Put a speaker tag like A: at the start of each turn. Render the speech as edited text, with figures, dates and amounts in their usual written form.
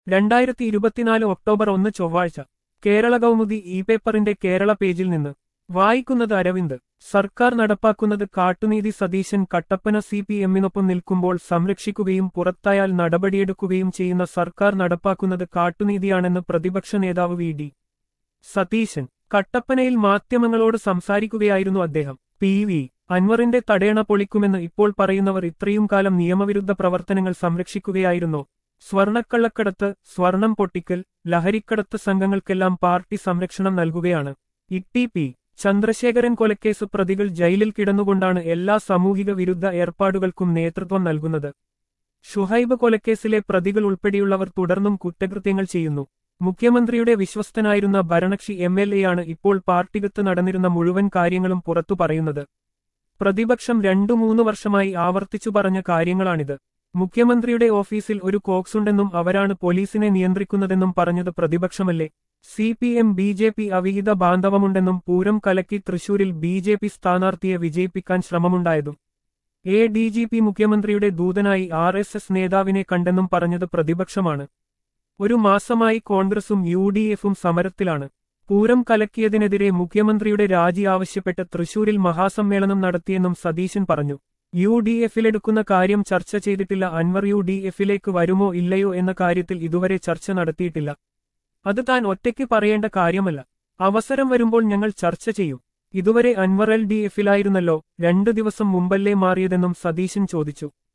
A: 2024 October 1 ചൊവ്വാഴ്ച കേരള കൗമുദി പേപ്പറിന്റെ കേരള പേജിൽ നിന്ന് വായിക്കുന്നത് അരവിന്ദ്. സർക്കാർ നടപ്പാക്കുന്നത് കാട്ടുനീതി. സതീശൻ കട്ടപ്പന. CPM-നൊപ്പം നിൽക്കുമ്പോൾ സംരക്ഷിക്കുകയും പുറത്തായാൽ നടപടിയെടുക്കുകയും ചെയ്യുന്ന സർക്കാർ നടപ്പാക്കുന്നത് കാട്ടുനീതിയാണെന്ന് പ്രതിപക്ഷ നേതാവ് VD സതീശൻ കട്ടപ്പനയിൽ മാധ്യമങ്ങളോട് സംസാരിക്കുകയായിരുന്നു അദ്ദേഹം. PV അൻവറിന്റെ തടയണ പൊളിക്കുമെന്ന് ഇപ്പോൾ പറയുന്നവർ ഇത്രയും കാലം നിയമവിരുദ്ധ പ്രവർത്തനങ്ങൾ സംരക്ഷിക്കുകയായിരുന്നോ? സ്വർണക്കള്ളക്കടത്ത്, സ്വർണം പൊട്ടിക്കൽ, ലഹരിക്കടത്ത് സംഘങ്ങൾക്കെല്ലാം പാർട്ടി സംരക്ഷണം നൽകുകയാണ്. TP ചന്ദ്രശേഖരൻ കൊലക്കേസ് പ്രതികൾ ജയിലിൽ കിടന്നുകൊണ്ടാണ് എല്ലാ സാമൂഹിക വിരുദ്ധ ഏർപ്പാടുകൾക്കും നേതൃത്വം നൽകുന്നത്. ഷുഹൈബ് കൊലക്കേസിലെ പ്രതികൾ ഉൾപ്പെടെയുള്ളവർ തുടർന്നും കുറ്റകൃത്യങ്ങൾ ചെയ്യുന്നു. മുഖ്യമന്ത്രിയുടെ വിശ്വസ്തനായിരുന്ന ഭരണകക്ഷി MLA-യാണ് ഇപ്പോൾ പാർട്ടികത്ത് നടന്നിരുന്ന മുഴുവൻ കാര്യങ്ങളും പുറത്തു പറയുന്നത്. പ്രതിപക്ഷം 2-3 വർഷമായി ആവർത്തിച്ചു പറഞ്ഞ കാര്യങ്ങളാണിത്. മുഖ്യമന്ത്രിയുടെ ഓഫീസിൽ ഒരു കോക്സുണ്ടെന്നും അവരാണ് പോലീസിനെ നിയന്ത്രിക്കുന്നതെന്നും പറഞ്ഞത് പ്രതിപക്ഷമല്ലേ? CPM-BJP അവിഹിത ബാന്ധവമുണ്ടെന്നും പൂരം കലക്കി തൃശൂരിൽ BJP സ്ഥാനാർത്ഥിയെ വിജയിപ്പിക്കാൻ ശ്രമമുണ്ടായതും ADGP മുഖ്യമന്ത്രിയുടെ ദൂതനായി RSS നേതാവിനെ കണ്ടെന്നും പറഞ്ഞത് പ്രതിപക്ഷമാണ്. ഒരു മാസമായി കോൺഗ്രസും UDF-ഉം സമരത്തിലാണ്. പൂരം കലക്കിയതിനെതിരെ മുഖ്യമന്ത്രിയുടെ രാജി ആവശ്യപ്പെട്ട് തൃശൂരിൽ മഹാസമ്മേളനം നടത്തിയെന്നും സതീശൻ പറഞ്ഞു. UDF-ലെടുക്കുന്ന കാര്യം ചർച്ച ചെയ്തിട്ടില്ല. അൻവർ UDF-ലേക്ക് വരുമോ ഇല്ലയോ എന്ന കാര്യത്തിൽ ഇതുവരെ ചർച്ച നടത്തിയിട്ടില്ല. അത് താൻ ഒറ്റയ്ക്ക് പറയേണ്ട കാര്യമല്ല. അവസരം വരുമ്പോൾ ഞങ്ങൾ ചർച്ച ചെയ്യും. ഇതുവരെ അൻവർ LDF-ലായിരുന്നല്ലോ, 2 ദിവസം മുമ്പല്ലേ മാറിയതെന്നും സതീശൻ ചോദിച്ചു.